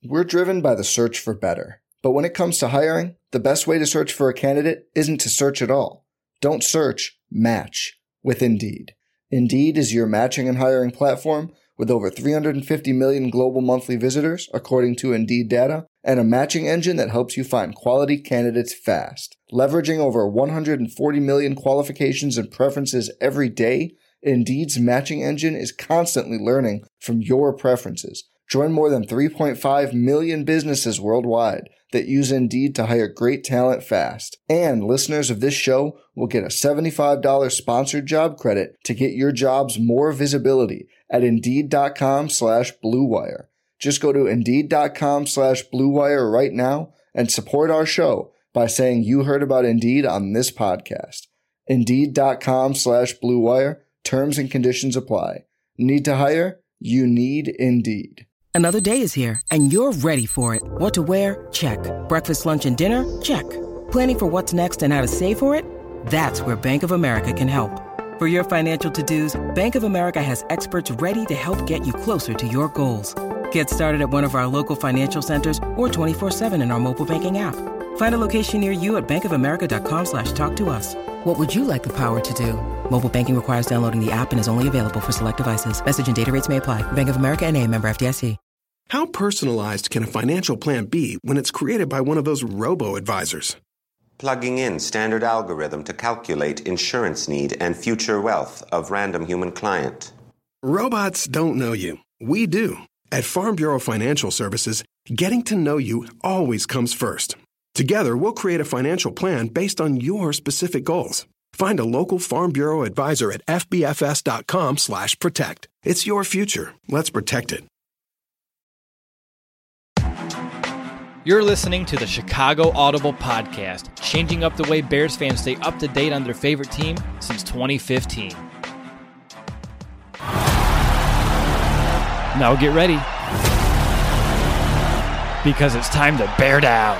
We're driven by the search for better. But when it comes to hiring, the best way to search for a candidate isn't to search at all. Don't search, match with Indeed. Indeed is your matching and hiring platform with over 350 million global monthly visitors, according to Indeed data, and a matching engine that helps you find quality candidates fast. Leveraging over 140 million qualifications and preferences every day, Indeed's matching engine is constantly learning from your preferences. Join more than 3.5 million businesses worldwide that use Indeed to hire great talent fast. And listeners of this show will get a $75 sponsored job credit to get your jobs more visibility at Indeed.com/Blue Wire. Just go to Indeed.com/Blue Wire right now and support our show by saying you heard about Indeed on this podcast. Indeed.com/Blue Wire. Terms and conditions apply. Need to hire? You need Indeed. Another day is here, and you're ready for it. What to wear? Check. Breakfast, lunch, and dinner? Check. Planning for what's next and how to save for it? That's where Bank of America can help. For your financial to-dos, Bank of America has experts ready to help get you closer to your goals. Get started at one of our local financial centers or 24/7 in our mobile banking app. Find a location near you at bankofamerica.com/talktous. What would you like the power to do? Mobile banking requires downloading the app and is only available for select devices. Message and data rates may apply. Bank of America N.A., member FDIC. How personalized can a financial plan be when it's created by one of those robo-advisors? Plugging in standard algorithm to calculate insurance need and future wealth of random human client. Robots don't know you. We do. At Farm Bureau Financial Services, getting to know you always comes first. Together, we'll create a financial plan based on your specific goals. Find a local Farm Bureau advisor at fbfs.com/protect. It's your future. Let's protect it. You're listening to the Chicago Audible Podcast, changing up the way Bears fans stay up to date on their favorite team since 2015. Now get ready, because it's time to bear down.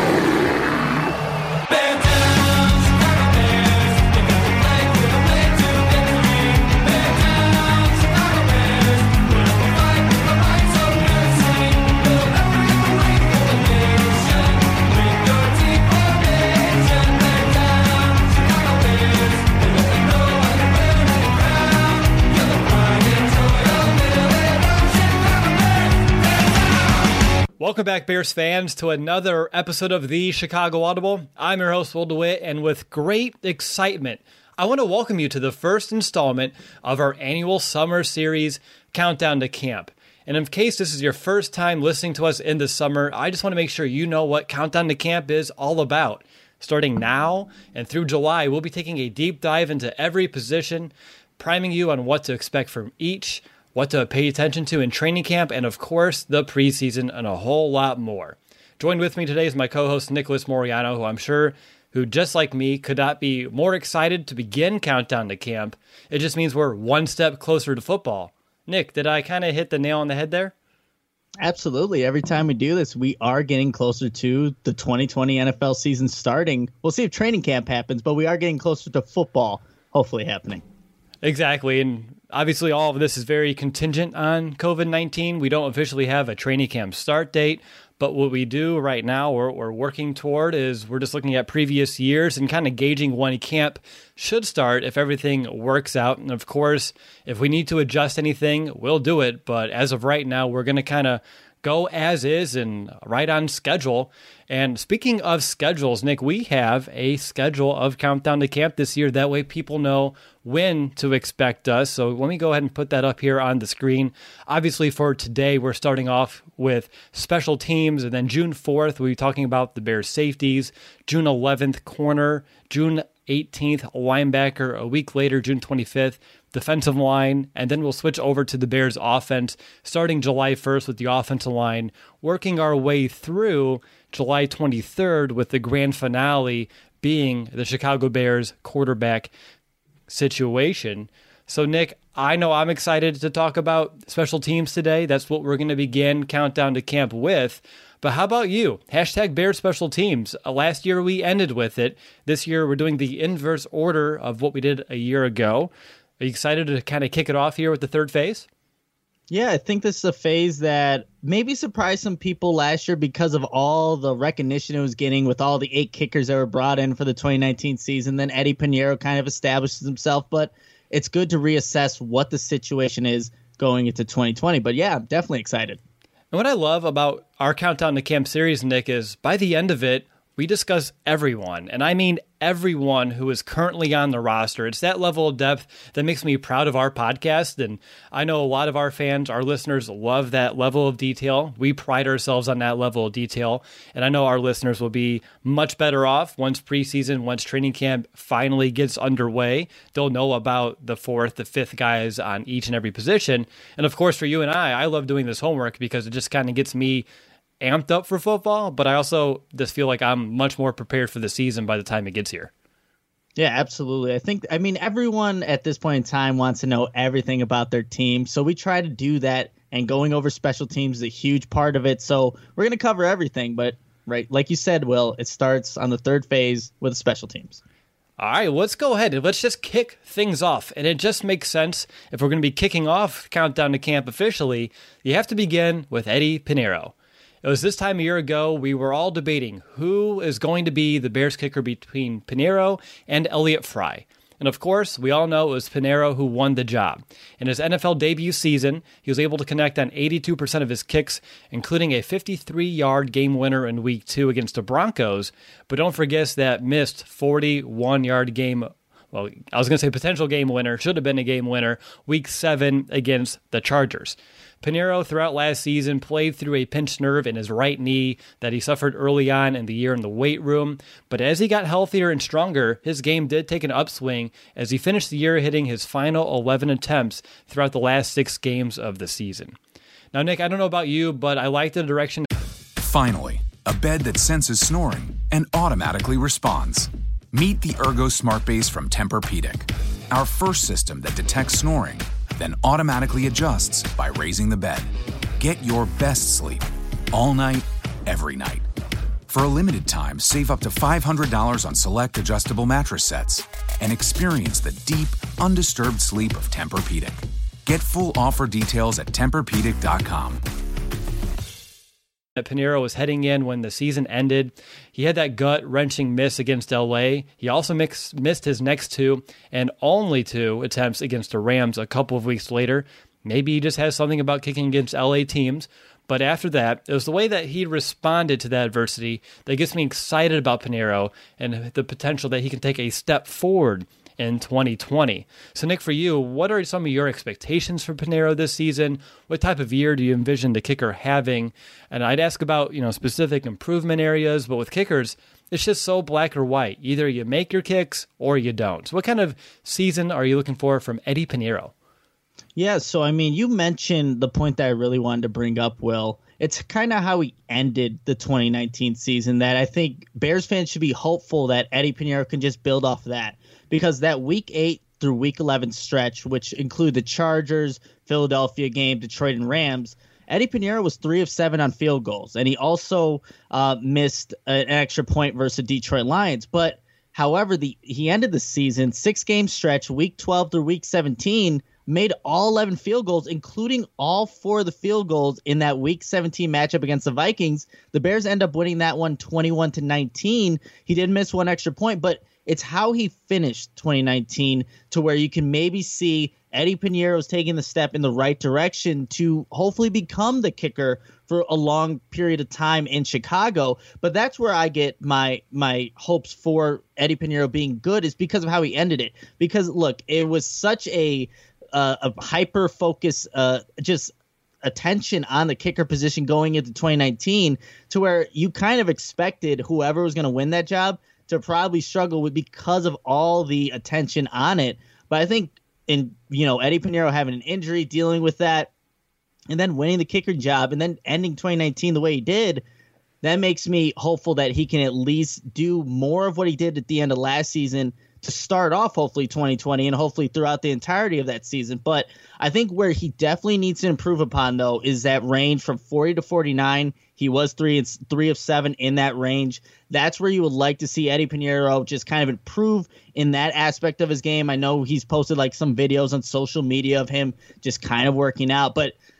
Welcome back, Bears fans, to another episode of the Chicago Audible. I'm your host, Will DeWitt, and with great excitement, I want to welcome you to the first installment of our annual summer series, Countdown to Camp. And in case this is your first time listening to us in the summer, I just want to make sure you know what Countdown to Camp is all about. Starting now and through July, we'll be taking a deep dive into every position, priming you on what to expect from each, what to pay attention to in training camp, and of course, the preseason, and a whole lot more. Joined with me today is my co-host, Nicholas Moriano, who I'm sure, who just like me, could not be more excited to begin Countdown to Camp. It just means we're one step closer to football. Nick, did I kind of hit the nail on the head there? Absolutely. Every time we do this, we are getting closer to the 2020 NFL season starting. We'll see if training camp happens, but we are getting closer to football hopefully happening. Exactly, and obviously all of this is very contingent on COVID-19. We don't officially have a training camp start date, but what we do right now, we're working toward, is we're just looking at previous years and kind of gauging when camp should start if everything works out. And of course, if we need to adjust anything, we'll do it. But as of right now, we're going to kind of go as is and right on schedule. And speaking of schedules, Nick, we have a schedule of Countdown to Camp this year. That way people know when to expect us. So let me go ahead and put that up here on the screen. Obviously for today, we're starting off with special teams, and then June 4th, we'll be talking about the Bears safeties, June 11th, corner, June 18th, linebacker, a week later, June 25th, defensive line, and then we'll switch over to the Bears offense starting July 1st with the offensive line, working our way through July 23rd with the grand finale being the Chicago Bears quarterback situation. So, Nick, I know I'm excited to talk about special teams today. That's what we're going to begin Countdown to Camp with. But how about you? Hashtag Bears Special Teams. Last year we ended with it. This year we're doing the inverse order of what we did a year ago. Are you excited to kind of kick it off here with the third phase? Yeah, I think this is a phase that maybe surprised some people last year because of all the recognition it was getting with all the 8 kickers that were brought in for the 2019 season. Then Eddie Piñeiro kind of establishes himself, but it's good to reassess what the situation is going into 2020. But yeah, I'm definitely excited. And what I love about our Countdown to Camp series, Nick, is by the end of it, we discuss everyone, and I mean everyone who is currently on the roster. It's that level of depth that makes me proud of our podcast, and I know a lot of our fans, our listeners, love that level of detail. We pride ourselves on that level of detail, and I know our listeners will be much better off once preseason, once training camp finally gets underway. They'll know about the 4th, the 5th guys on each and every position, and of course for you and I love doing this homework because it just kind of gets me amped up for football, but I also just feel like I'm much more prepared for the season by the time it gets here. Yeah, absolutely. I mean, everyone at this point in time wants to know everything about their team, so we try to do that, and going over special teams is a huge part of it, so we're going to cover everything, but right, like you said, Will, it starts on the 3rd phase with special teams. All right, let's go ahead and let's just kick things off. And it just makes sense if we're going to be kicking off Countdown to Camp officially, you have to begin with Eddie Piñeiro. It was this time a year ago, we were all debating who is going to be the Bears kicker between Piñeiro and Elliott Fry. And of course, we all know it was Piñeiro who won the job. In his NFL debut season, he was able to connect on 82% of his kicks, including a 53-yard game winner in Week 2 against the Broncos. But don't forget that missed 41-yard game. Well, I was going to say potential game winner, should have been a game winner, Week 7 against the Chargers. Piñeiro, throughout last season, played through a pinched nerve in his right knee that he suffered early on in the year in the weight room. But as he got healthier and stronger, his game did take an upswing as he finished the year hitting his final 11 attempts throughout the last 6 games of the season. Now, Nick, I don't know about you, but I like the direction. Finally, a bed that senses snoring and automatically responds. Meet the Ergo Smart Base from Tempur-Pedic, our first system that detects snoring, then automatically adjusts by raising the bed. Get your best sleep all night, every night. For a limited time, save up to $500 on select adjustable mattress sets and experience the deep, undisturbed sleep of Tempur-Pedic. Get full offer details at TempurPedic.com. Piñeiro was heading in when the season ended. He had that gut-wrenching miss against LA. He also missed his next 2 and only 2 attempts against the Rams a couple of weeks later. Maybe he just has something about kicking against LA teams. But after that, it was the way that he responded to that adversity that gets me excited about Piñeiro and the potential that he can take a step forward in 2020. So Nick, for you, what are some of your expectations for Piñeiro this season? What type of year do you envision the kicker having? And I'd ask about, specific improvement areas, but with kickers, it's just so black or white. Either you make your kicks or you don't. So what kind of season are you looking for from Eddie Piñeiro? Yeah, so I mean, you mentioned the point that I really wanted to bring up, Will. It's kind of how he ended the 2019 season that I think Bears fans should be hopeful that Eddie Piñeiro can just build off of that. Because that Week 8 through Week 11 stretch, which include the Chargers, Philadelphia game, Detroit, and Rams, Eddie Piñeiro was 3 of 7 on field goals. And he also missed an extra point versus the Detroit Lions. But, however, he ended the season, 6-game stretch, Week 12 through Week 17, made all 11 field goals, including all 4 of the field goals in that Week 17 matchup against the Vikings. The Bears end up winning that one 21-19. He did miss 1 extra point, but it's how he finished 2019 to where you can maybe see Eddie Piñeiro's taking the step in the right direction to hopefully become the kicker for a long period of time in Chicago. But that's where I get my hopes for Eddie Piñeiro being good, is because of how he ended it. Because, look, it was such a hyper-focus, just attention on the kicker position going into 2019 to where you kind of expected whoever was going to win that job to probably struggle with because of all the attention on it. But I think Eddie Piñeiro having an injury, dealing with that, and then winning the kicker job and then ending 2019 the way he did, that makes me hopeful that he can at least do more of what he did at the end of last season to start off hopefully 2020 and hopefully throughout the entirety of that season. But I think where he definitely needs to improve upon, though, is that range from 40 to 49. He was 3 of 7 in that range. That's where you would like to see Eddie Piñeiro just kind of improve in that aspect of his game. I know he's posted like some videos on social media of him just kind of working out, but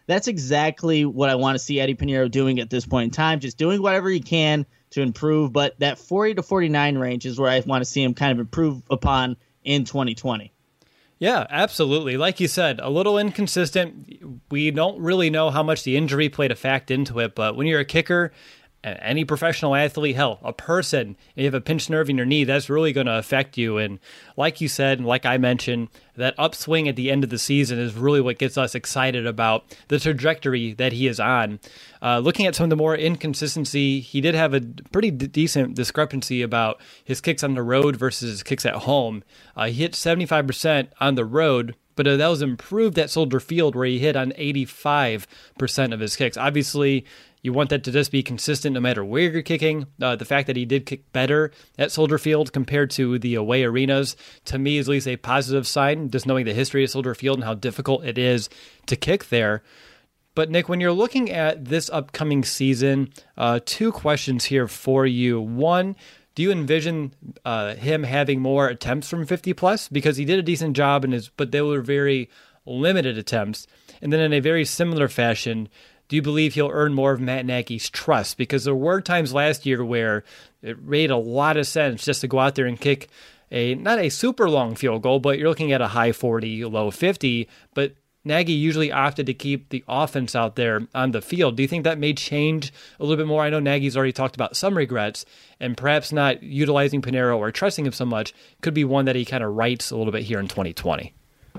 that's exactly what I want to see Eddie Piñeiro doing at this point in time, just doing whatever he can to improve. But that 40 to 49 range is where I want to see him kind of improve upon in 2020. Yeah, absolutely. Like you said, a little inconsistent. We don't really know how much the injury played a fact into it, but when you're a kicker, any professional athlete, hell, a person, and you have a pinched nerve in your knee, that's really going to affect you. And like you said, and like I mentioned, that upswing at the end of the season is really what gets us excited about the trajectory that he is on. Looking at some of the more inconsistency, he did have a pretty decent discrepancy about his kicks on the road versus his kicks at home. He hit 75% on the road, but that was improved at Soldier Field, where he hit on 85% of his kicks. Obviously, you want that to just be consistent no matter where you're kicking. The fact that he did kick better at Soldier Field compared to the away arenas, to me, is at least a positive sign, just knowing the history of Soldier Field and how difficult it is to kick there. But Nick, when you're looking at this upcoming season, two questions here for you. One, do you envision him having more attempts from 50 plus? Because he did a decent job but they were very limited attempts. And then in a very similar fashion, do you believe he'll earn more of Matt Nagy's trust? Because there were times last year where it made a lot of sense just to go out there and kick not a super long field goal, but you're looking at a high 40, low 50. But Nagy usually opted to keep the offense out there on the field. Do you think that may change a little bit more? I know Nagy's already talked about some regrets, and perhaps not utilizing Piñeiro or trusting him so much could be one that he kind of rights a little bit here in 2020.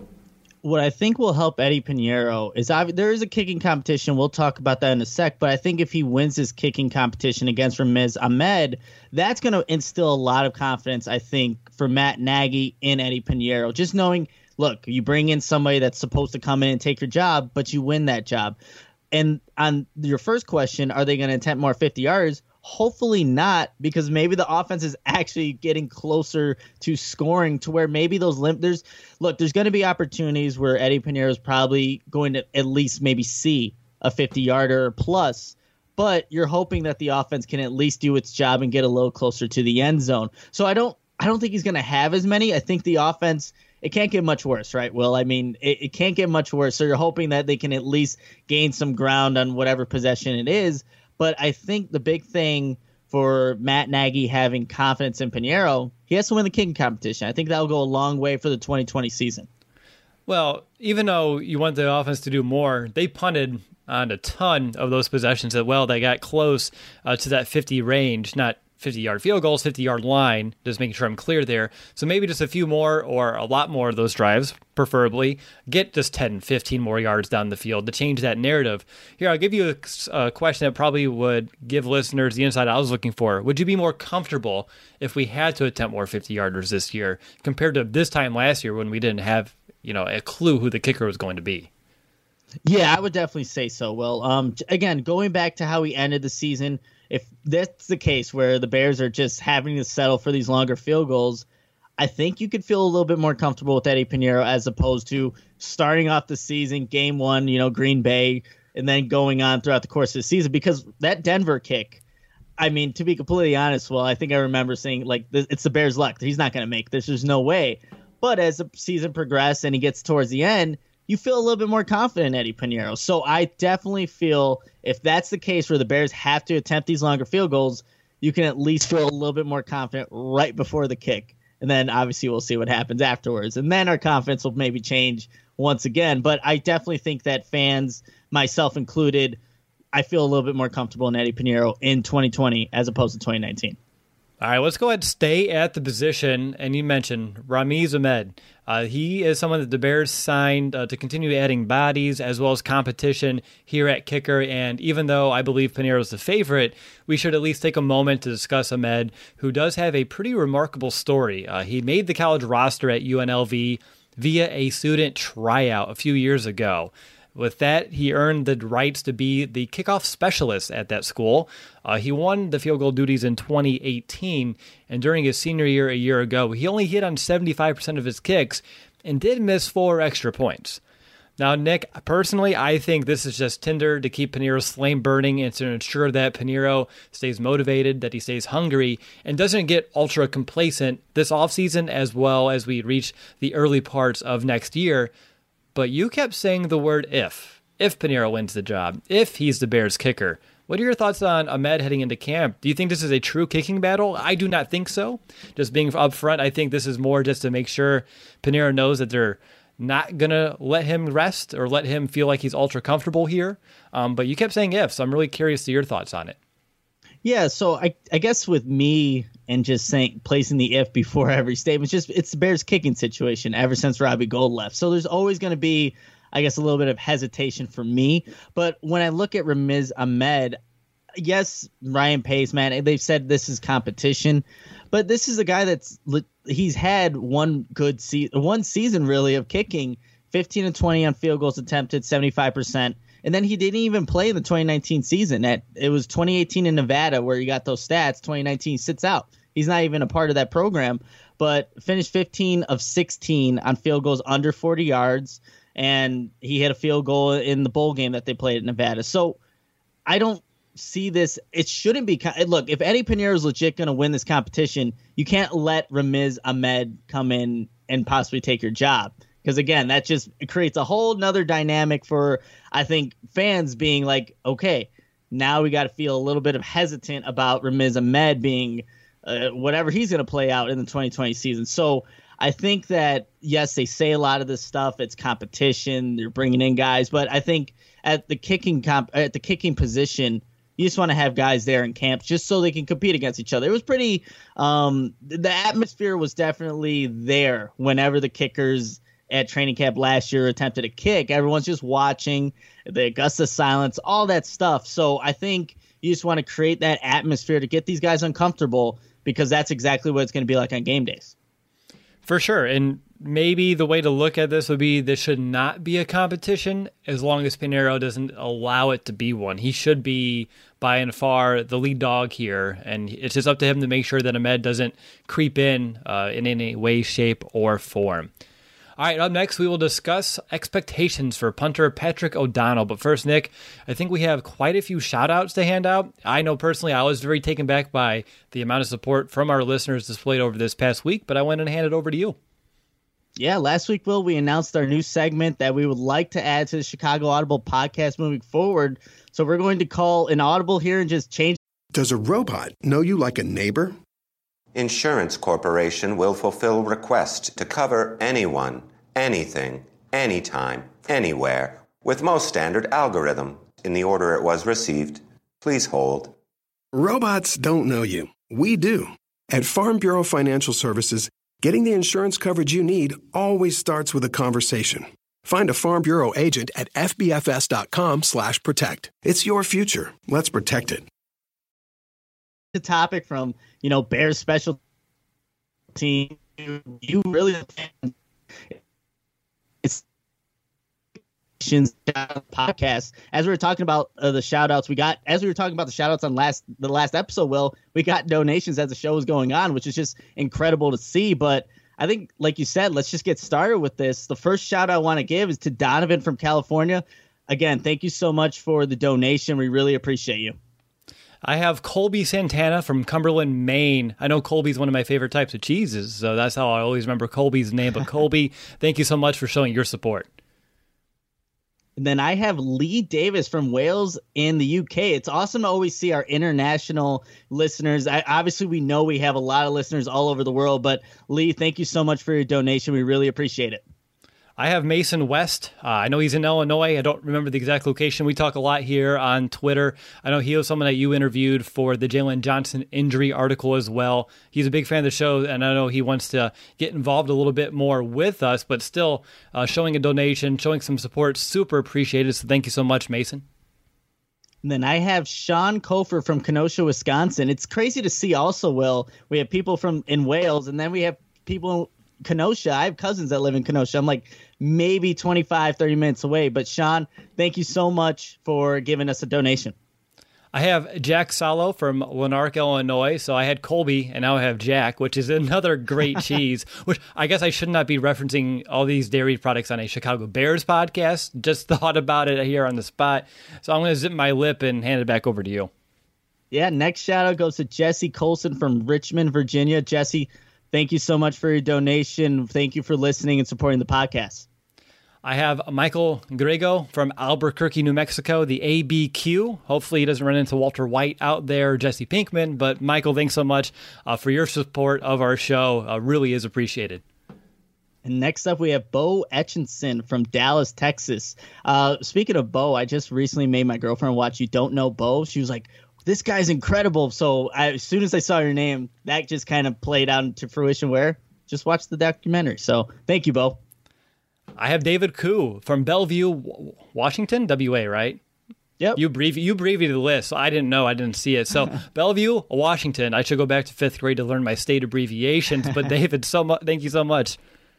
What I think will help Eddie Piñeiro is there is a kicking competition. We'll talk about that in a sec. But I think if he wins his kicking competition against Ramiz Ahmed, that's going to instill a lot of confidence, I think, for Matt Nagy in Eddie Piñeiro. Just knowing, look, you bring in somebody that's supposed to come in and take your job, but you win that job. And on your first question, are they going to attempt more 50 yards? Hopefully not, because maybe the offense is actually getting closer to scoring to where maybe those there's going to be opportunities where Eddie Piñeiro is probably going to at least maybe see a 50-yarder plus, but you're hoping that the offense can at least do its job and get a little closer to the end zone. So I don't think he's going to have as many. I think the offense, it can't get much worse, right, Will? I mean, it can't get much worse. So you're hoping that they can at least gain some ground on whatever possession it is. But I think the big thing for Matt Nagy having confidence in Piñeiro, he has to win the kicking competition. I think that'll go a long way for the 2020 season. Well, even though you want the offense to do more, they punted on a ton of those possessions as well. They got close to that 50 range, not 50-yard field goals, 50-yard line, just making sure I'm clear there. So maybe just a few more or a lot more of those drives, preferably. Get just 10, 15 more yards down the field to change that narrative. Here, I'll give you a question that probably would give listeners the insight I was looking for. Would you be more comfortable if we had to attempt more 50-yarders this year compared to this time last year when we didn't have, a clue who the kicker was going to be? Yeah, I would definitely say so, Will. Again, going back to how we ended the season, if that's the case where the Bears are just having to settle for these longer field goals, I think you could feel a little bit more comfortable with Eddie Piñeiro as opposed to starting off the season, game one, Green Bay, and then going on throughout the course of the season. Because that Denver kick, I mean, to be completely honest, well, I think I remember saying, it's the Bears' luck. He's not going to make this. There's no way. But as the season progressed and he gets towards the end, you feel a little bit more confident in Eddie Piñeiro. So I definitely feel if that's the case where the Bears have to attempt these longer field goals, you can at least feel a little bit more confident right before the kick. And then obviously we'll see what happens afterwards. And then our confidence will maybe change once again. But I definitely think that fans, myself included, I feel a little bit more comfortable in Eddie Piñeiro in 2020 as opposed to 2019. All right, let's go ahead and stay at the position. And you mentioned Ramiz Ahmed. He is someone that the Bears signed to continue adding bodies as well as competition here at kicker. And even though I believe Piñeiro is the favorite, we should at least take a moment to discuss Ahmed, who does have a pretty remarkable story. He made the college roster at UNLV via a student tryout a few years ago. With that, he earned the rights to be the kickoff specialist at that school. He won the field goal duties in 2018, and during his senior year a year ago, he only hit on 75% of his kicks and did miss 4 extra points. Now, Nick, personally, I think this is just tinder to keep Piñeiro's flame burning and to ensure that Piñeiro stays motivated, that he stays hungry, and doesn't get ultra complacent this offseason as well as we reach the early parts of next year. But you kept saying the word if. if Pineiro wins the job, if he's the Bears kicker. What are your thoughts on Ahmed heading into camp? Do you think this is a true kicking battle? I do not think so. Just being up front, I think this is more just to make sure Pineiro knows that they're not going to let him rest or let him feel like he's ultra comfortable here. But you kept saying if, so I'm really curious to your thoughts on it. Yeah, so I guess with me and just saying placing the if before every statement, it's the Bears kicking situation ever since Robbie Gould left. So there's always going to be, I guess, a little bit of hesitation for me. But when I look at Ramiz Ahmed, yes, Ryan Pace, man, they've said this is competition, but this is a guy he's had one season really of kicking, 15 and 20 on field goals attempted, 75%. And then he didn't even play in the 2019 season. It was 2018 in Nevada where he got those stats. 2019 sits out. He's not even a part of that program, but finished 15 of 16 on field goals under 40 yards. And he had a field goal in the bowl game that they played at Nevada. So I don't see this. It shouldn't be. Look, if Eddie Pineiro is legit going to win this competition, you can't let Ramiz Ahmed come in and possibly take your job. Because, again, that just creates a whole nother dynamic for, I think, fans being like, okay, now we got to feel a little bit of hesitant about Ramiz Ahmed being whatever he's going to play out in the 2020 season. So I think that, yes, they say a lot of this stuff. It's competition. They're bringing in guys. But I think at the kicking position, you just want to have guys there in camp just so they can compete against each other. It was pretty the atmosphere was definitely there whenever the kickers at training camp last year attempted a kick. Everyone's just watching, the Augusta silence, all that stuff. So I think you just want to create that atmosphere to get these guys uncomfortable, because that's exactly what it's going to be like on game days. For sure. And maybe the way to look at this would be this should not be a competition as long as Pineiro doesn't allow it to be one. He should be by and far the lead dog here, and it's just up to him to make sure that Ahmed doesn't creep in any way, shape, or form. All right, up next, we will discuss expectations for punter Patrick O'Donnell. But first, Nick, I think we have quite a few shout-outs to hand out. I know personally I was very taken back by the amount of support from our listeners displayed over this past week, but I went and handed it over to you. Yeah, last week, Will, we announced our new segment that we would like to add to the Chicago Audible podcast moving forward. So we're going to call an audible here and just change. Does a robot know you like a neighbor? Insurance Corporation will fulfill requests to cover anyone, anything, anytime, anywhere, with most standard algorithm in the order it was received. Please hold. Robots don't know you. We do. At Farm Bureau Financial Services, getting the insurance coverage you need always starts with a conversation. Find a Farm Bureau agent at fbfs.com/protect. It's your future. Let's protect it. The topic from, Bears special team. You really it's podcast. As we were talking about the shout outs, as we were talking about the shout outs on the last episode, Will, we got donations as the show was going on, which is just incredible to see. But I think, like you said, let's just get started with this. The first shout out I want to give is to Donovan from California. Again, thank you so much for the donation. We really appreciate you. I have Colby Santana from Cumberland, Maine. I know Colby's one of my favorite types of cheeses, so that's how I always remember Colby's name. But Colby, thank you so much for showing your support. And then I have Lee Davis from Wales in the UK. It's awesome to always see our international listeners. Obviously, we know we have a lot of listeners all over the world, but Lee, thank you so much for your donation. We really appreciate it. I have Mason West. I know he's in Illinois. I don't remember the exact location. We talk a lot here on Twitter. I know he was someone that you interviewed for the Jalen Johnson injury article as well. He's a big fan of the show, and I know he wants to get involved a little bit more with us, but still showing a donation, showing some support, super appreciated. So thank you so much, Mason. And then I have Sean Kofer from Kenosha, Wisconsin. It's crazy to see also, Will. We have people in Wales, and then we have people Kenosha. I have cousins that live in Kenosha. I'm like maybe 25, 30 minutes away. But Sean, thank you so much for giving us a donation. I have Jack Salo from Lanark, Illinois. So I had Colby, and now I have Jack, which is another great cheese, which I guess I should not be referencing all these dairy products on a Chicago Bears podcast. Just thought about it here on the spot. So I'm going to zip my lip and hand it back over to you. Yeah, next shout out goes to Jesse Colson from Richmond, Virginia. Jesse, thank you so much for your donation. Thank you for listening and supporting the podcast. I have Michael Grego from Albuquerque, New Mexico, the ABQ. Hopefully he doesn't run into Walter White out there, Jesse Pinkman. But Michael, thanks so much for your support of our show. Really is appreciated. And next up, we have Bo Etchinson from Dallas, Texas. Speaking of Bo, I just recently made my girlfriend watch You Don't Know Bo. She was like, this guy's incredible. So as soon as I saw your name, that just kind of played out into fruition where just watch the documentary. So thank you, Bo. I have David Koo from Bellevue, Washington, WA, right? Yep. You abbreviated the list, so I didn't know. I didn't see it. So Bellevue, Washington. I should go back to 5th grade to learn my state abbreviations. But David, thank you so much.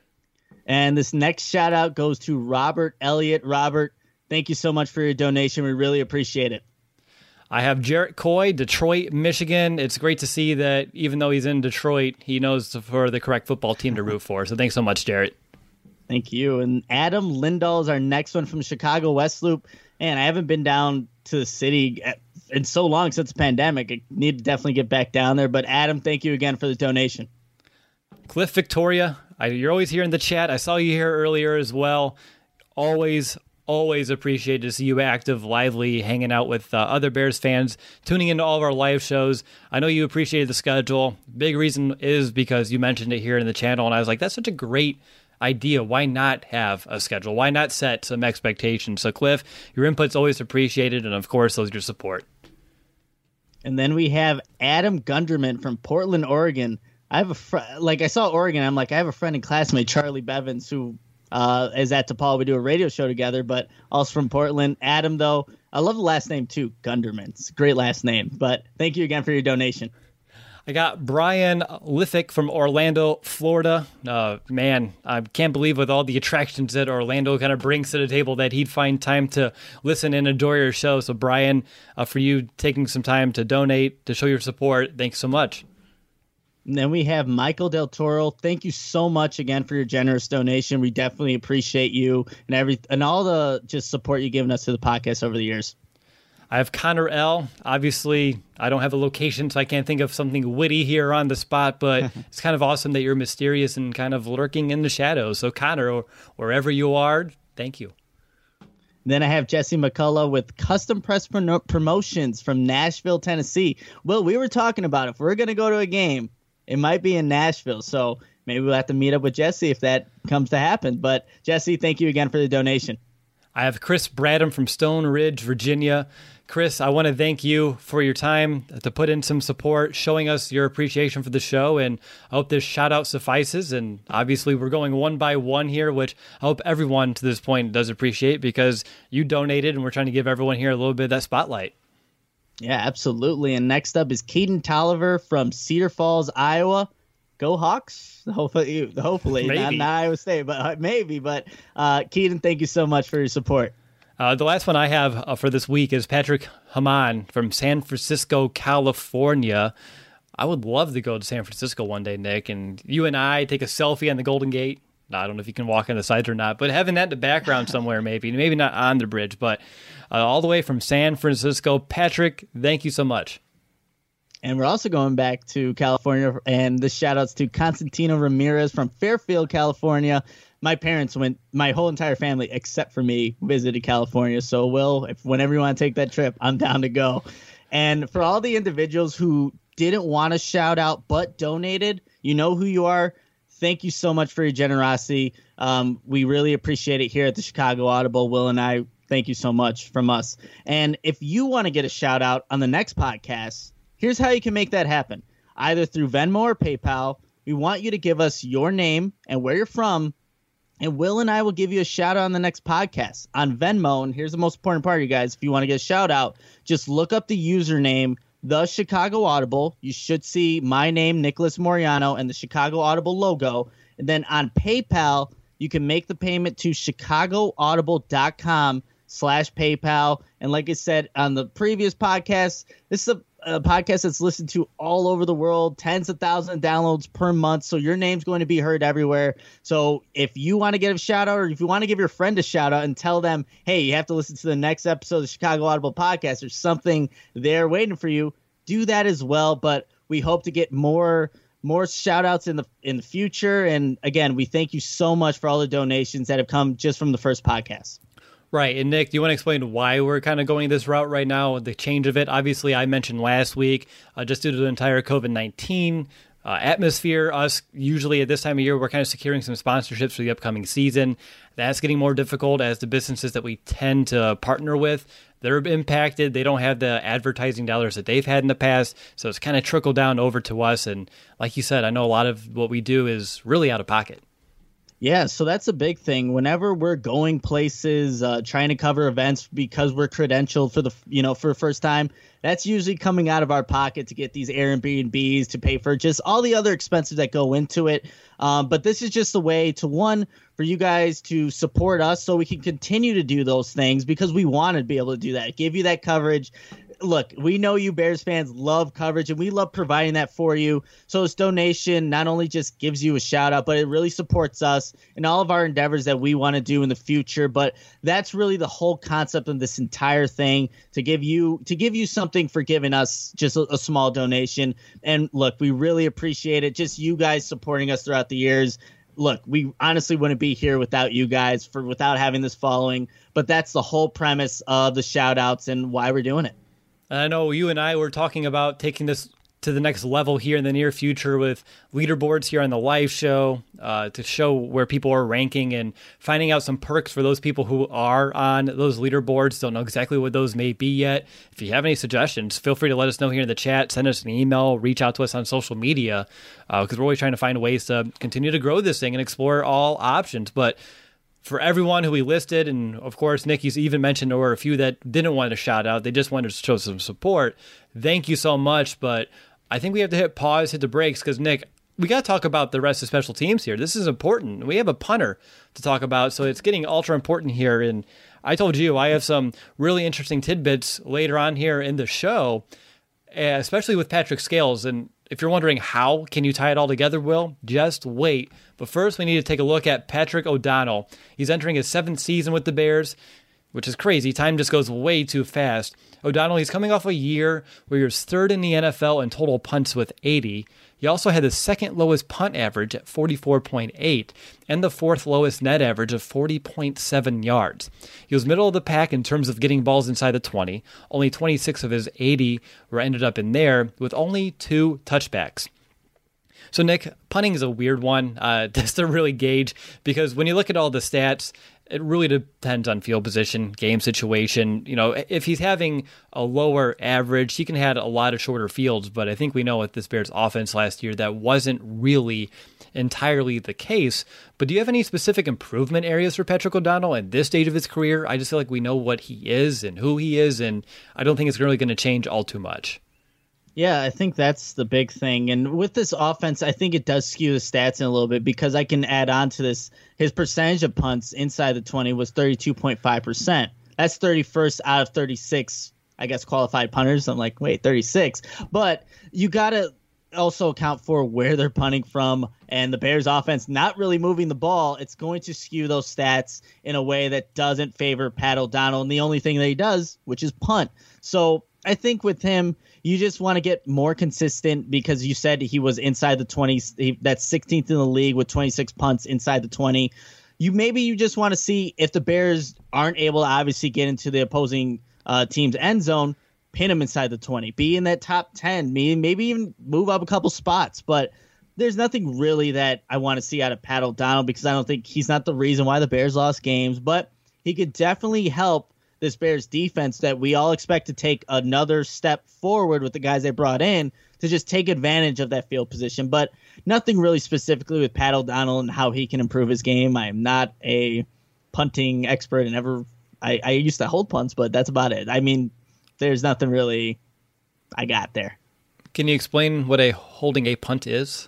And this next shout out goes to Robert Elliott. Robert, thank you so much for your donation. We really appreciate it. I have Jarrett Coy, Detroit, Michigan. It's great to see that even though he's in Detroit, he knows for the correct football team to root for. So thanks so much, Jarrett. Thank you. And Adam Lindahl is our next one from Chicago West Loop. And I haven't been down to the city in so long since the pandemic. I need to definitely get back down there. But Adam, thank you again for the donation. Cliff Victoria, you're always here in the chat. I saw you here earlier as well. Always appreciate to see you active, lively, hanging out with other Bears fans, tuning into all of our live shows. I know you appreciated the schedule. Big reason is because you mentioned it here in the channel, and I was like, that's such a great idea. Why not have a schedule? Why not set some expectations? So, Cliff, your input's always appreciated, and of course, those your support. And then we have Adam Gunderman from Portland, Oregon. I have a friend, I saw Oregon. I'm like, I have a friend and classmate, Charlie Bevins, who is at DePaul. We do a radio show together, but also from Portland. Adam, though, I love the last name too, Gunderman. It's a great last name. But thank you again for your donation. I got Brian Lithick from Orlando, Florida. Man, I can't believe with all the attractions that Orlando kind of brings to the table that he'd find time to listen and enjoy your show. So, Brian, for you taking some time to donate, to show your support, thanks so much. And then we have Michael Del Toro. Thank you so much again for your generous donation. We definitely appreciate you and all the just support you've given us to the podcast over the years. I have Connor L. Obviously, I don't have a location, so I can't think of something witty here on the spot, but it's kind of awesome that you're mysterious and kind of lurking in the shadows. So, Connor, wherever you are, thank you. Then I have Jesse McCullough with Custom Press Promotions from Nashville, Tennessee. Well, we were talking about if we're going to go to a game, it might be in Nashville, so maybe we'll have to meet up with Jesse if that comes to happen. But, Jesse, thank you again for the donation. I have Chris Bradham from Stone Ridge, Virginia. Chris, I want to thank you for your time to put in some support, showing us your appreciation for the show, and I hope this shout-out suffices. And obviously, we're going one by one here, which I hope everyone to this point does appreciate because you donated, and we're trying to give everyone here a little bit of that spotlight. Yeah, absolutely. And next up is Keaton Tolliver from Cedar Falls, Iowa. Go Hawks! Hopefully not Iowa State, but maybe. But Keaton, thank you so much for your support. The last one I have for this week is Patrick Haman from San Francisco, California. I would love to go to San Francisco one day, Nick, and you and I take a selfie on the Golden Gate. No, I don't know if you can walk on the sides or not, but having that in the background somewhere, maybe not on the bridge, but all the way from San Francisco. Patrick, thank you so much. And we're also going back to California, and the shout-outs to Constantino Ramirez from Fairfield, California. My parents my whole entire family, except for me, visited California. So, Will, whenever you want to take that trip, I'm down to go. And for all the individuals who didn't want to shout out but donated, you know who you are. Thank you so much for your generosity. We really appreciate it here at the Chicago Audible. Will and I, thank you so much from us. And if you want to get a shout out on the next podcast, here's how you can make that happen. Either through Venmo or PayPal. We want you to give us your name and where you're from, and Will and I will give you a shout out on the next podcast on Venmo. And here's the most important part, you guys. If you want to get a shout out, just look up the username, The Chicago Audible. You should see my name, Nicholas Moriano, and the Chicago Audible logo. And then on PayPal, you can make the payment to chicagoaudible.com/PayPal. And like I said on the previous podcast, this is a podcast that's listened to all over the world, tens of thousands of downloads per month. So your name's going to be heard everywhere. So if you want to get a shout out, or if you want to give your friend a shout out and tell them, hey, you have to listen to the next episode of the Chicago Audible podcast, there's something there waiting for you, do that as well. But we hope to get more more shout outs in the future. And again, we thank you so much for all the donations that have come just from the first podcast. Right. And Nick, do you want to explain why we're kind of going this route right now, the change of it? Obviously, I mentioned last week, just due to the entire COVID-19 atmosphere, us usually at this time of year, we're kind of securing some sponsorships for the upcoming season. That's getting more difficult as the businesses that we tend to partner with, they're impacted. They don't have the advertising dollars that they've had in the past. So it's kind of trickled down over to us. And like you said, I know a lot of what we do is really out of pocket. Yeah, so that's a big thing. Whenever we're going places, trying to cover events because we're credentialed for the first time, that's usually coming out of our pocket to get these Airbnbs, to pay for just all the other expenses that go into it. But this is just a way to, one, for you guys to support us so we can continue to do those things because we want to be able to do that, give you that coverage. Look, we know you Bears fans love coverage, and we love providing that for you. So this donation not only just gives you a shout out, but it really supports us in all of our endeavors that we want to do in the future. But that's really the whole concept of this entire thing, to give you something for giving us just a small donation. And look, we really appreciate it. Just you guys supporting us throughout the years. Look, we honestly wouldn't be here without you guys, without having this following. But that's the whole premise of the shout outs and why we're doing it. I know you and I were talking about taking this to the next level here in the near future with leaderboards here on the live show to show where people are ranking and finding out some perks for those people who are on those leaderboards. Don't know exactly what those may be yet. If you have any suggestions, feel free to let us know here in the chat. Send us an email, reach out to us on social media because we're always trying to find ways to continue to grow this thing and explore all options. But for everyone who we listed, and of course, Nicky's even mentioned there were a few that didn't want to shout out. They just wanted to show some support. Thank you so much. But I think we have to hit pause, hit the brakes, because, Nick, we got to talk about the rest of special teams here. This is important. We have a punter to talk about, so it's getting ultra important here. And I told you I have some really interesting tidbits later on here in the show, especially with Patrick Scales. And if you're wondering how can you tie it all together, Will, just wait. But first, we need to take a look at Patrick O'Donnell. He's entering his 7th season with the Bears, which is crazy. Time just goes way too fast. O'Donnell, he's coming off a year where he was 3rd in the NFL in total punts with 80. He also had the 2nd lowest punt average at 44.8 and the 4th lowest net average of 40.7 yards. He was middle of the pack in terms of getting balls inside the 20. Only 26 of his 80 were ended up in there with only 2 touchbacks. So, Nick, punting is a weird one just to really gauge because when you look at all the stats, it really depends on field position, game situation. You know, if he's having a lower average, he can have a lot of shorter fields. But I think we know with this Bears offense last year, that wasn't really entirely the case. But do you have any specific improvement areas for Patrick O'Donnell at this stage of his career? I just feel like we know what he is and who he is, and I don't think it's really going to change all too much. Yeah, I think that's the big thing. And with this offense, I think it does skew the stats in a little bit because I can add on to this. His percentage of punts inside the 20 was 32.5%. That's 31st out of 36, I guess, qualified punters. I'm like, wait, 36. But you got to also account for where they're punting from, and the Bears offense not really moving the ball. It's going to skew those stats in a way that doesn't favor Pat O'Donnell. And the only thing that he does, which is punt. So I think with him, you just want to get more consistent because you said he was inside the 20s. That's 16th in the league with 26 punts inside the 20. You just want to see if the Bears aren't able to obviously get into the opposing team's end zone, pin them inside the 20, be in that top 10, maybe even move up a couple spots. But there's nothing really that I want to see out of Pat O'Donnell because I don't think he's not the reason why the Bears lost games, but he could definitely help this Bears defense that we all expect to take another step forward with the guys they brought in to just take advantage of that field position. But nothing really specifically with Pat O'Donnell and how he can improve his game. I am not a punting expert and I used to hold punts, but that's about it. I mean, there's nothing really I got there. Can you explain what holding a punt is?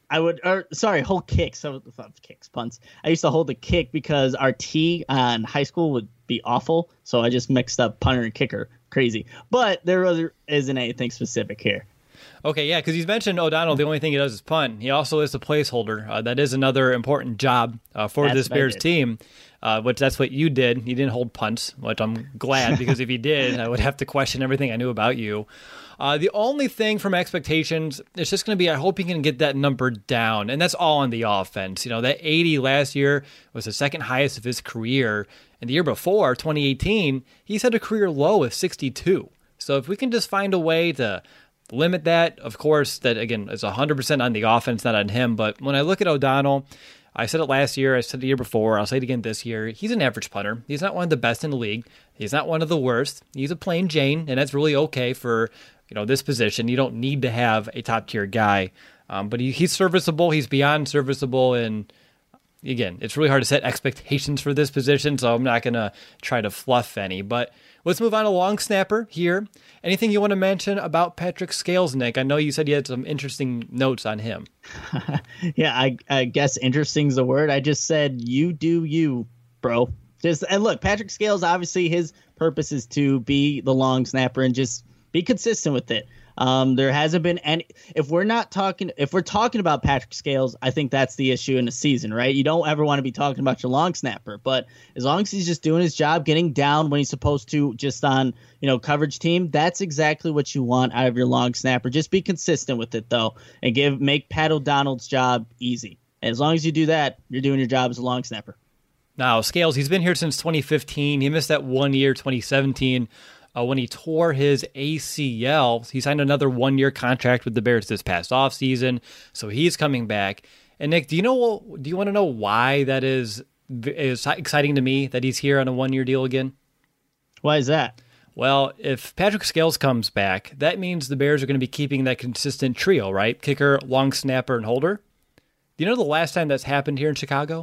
Hold kicks. Punts. I used to hold the kick because our T on high school would be awful, so I just mixed up punter and kicker. Crazy. But there really isn't anything specific here. Okay, yeah, because you mentioned O'Donnell. The only thing he does is punt. He also is a placeholder. That is another important job for this Bears team, which that's what you did. You didn't hold punts, which I'm glad, because if you did, I would have to question everything I knew about you. The only thing from expectations is just going to be, I hope he can get that number down, and that's all on the offense. You know, that 80 last year was the second highest of his career, and the year before, 2018, he's had a career low of 62. So if we can just find a way to limit that, of course, that again is 100% on the offense, not on him. But when I look at O'Donnell, I said it last year, I said it the year before, I'll say it again this year. He's an average punter. He's not one of the best in the league. He's not one of the worst. He's a plain Jane, and that's really okay for this position. You don't need to have a top tier guy, but he's serviceable. He's beyond serviceable, and again, it's really hard to set expectations for this position, so I'm not going to try to fluff any. But let's move on to long snapper here. Anything you want to mention about Patrick Scales, Nick? I know you said you had some interesting notes on him. Yeah, I guess interesting is the word. I just said you do you, bro. And look, Patrick Scales, obviously his purpose is to be the long snapper and just be consistent with it. There hasn't been any. If we're talking about Patrick Scales, I think that's the issue in the season, right? You don't ever want to be talking about your long snapper, but as long as he's just doing his job, getting down when he's supposed to, just on coverage team, that's exactly what you want out of your long snapper. Just be consistent with it though, and make Pat O'Donnell's job easy. And as long as you do that, you're doing your job as a long snapper. Now Scales, he's been here since 2015. He missed that 1 year, 2017. When he tore his ACL, he signed another 1 year contract with the Bears this past offseason, so he's coming back. And Nick, do you want to know why that is exciting to me that he's here on a 1 year deal again? Why is that? Well, if Patrick Scales comes back, that means the Bears are going to be keeping that consistent trio, right? Kicker, long snapper, and holder. Do you know the last time that's happened here in Chicago?